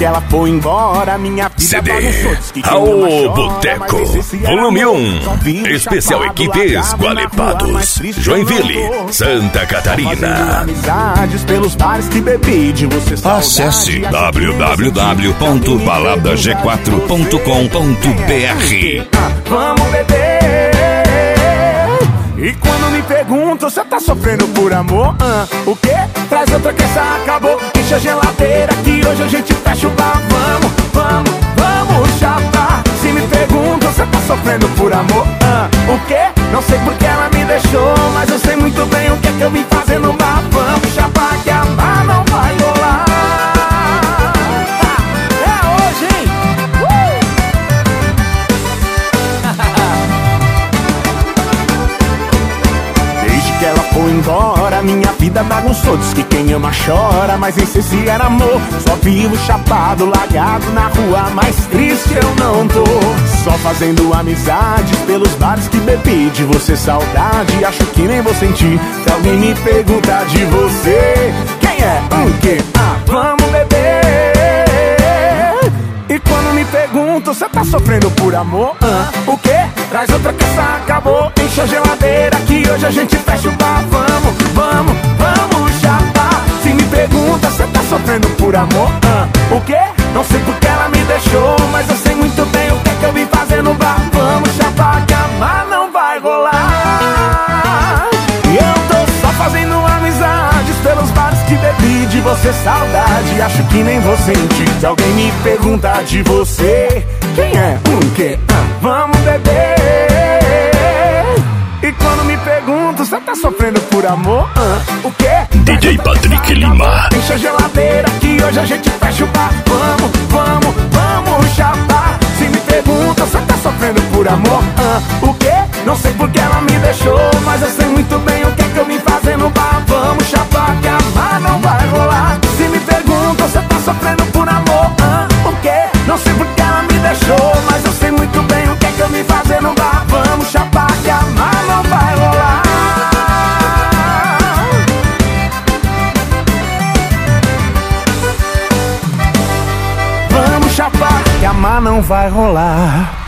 que ela foi embora, minha vida CD bagunçou. Diz que quem Ao ama chora, Boteco, mas esse era volume amor. 1. Só vivo Especial chapado, Equipes largado na rua, Gualepados, mais triste Joinville, eu não tô. Santa Fazendo Catarina. amizades pelos bares que bebi de você. Acesse www.baladag4.com.br. Vamos beber. E quando me perguntam, você tá sofrendo por amor? O quê? Traz outra que essa acabou. Enche a geladeira que hoje a gente fecha o bar. Vamos chapar. Se me perguntam, você tá sofrendo por amor? O quê? Não sei porque ela me deixou, mas eu sei muito bem o que é que eu vim fazer no bar. Vamos chapar que amar não vai rolar. É hoje, hein? Desde que ela foi embora, minha vida bagunçou. Diz que quem ama chora, mas nem sei se era amor. Só vivo chapado, largado na rua, mais triste eu não tô. Só fazendo amizades pelos bares que bebi de você, saudade, acho que nem vou sentir. Se alguém me perguntar de você, quem é? Que? Vamos beber. E quando me perguntam, você tá sofrendo por amor? O quê? Traz outra que essa acabou. Enche a geladeira que hoje a gente fecha o bar. Vamos chapar. Se me pergunta, você tá sofrendo por amor? O quê? Não sei porque ela me deixou, mas eu sei muito bem o que é que eu vim fazer no bar. Vamos chapar que amar não vai rolar. E eu tô só fazendo amizades pelos bares que bebi de você, saudade, acho que nem vou sentir. Se alguém me perguntar de você, quem é? Que? Vamos beber. E quando me perguntam, você tá sofrendo por amor? O quê? DJ Patrick Lima. Enche a geladeira que hoje a gente fecha o bar. Vamos chapar. Se me perguntam, você tá sofrendo por amor? O quê? Não sei porque ela me deixou, mas eu sei muito bem o que é que eu vim fazer no bar. Vamos chapar que amar não vai rolar. Se me perguntam, você tá sofrendo por amor? O quê? Não sei porque ela me deixou, mas eu sei muito bem o que é que eu vim fazer no bar. Vamos chapar que amar não vai rolar. Vamos chapar que amar não vai rolar.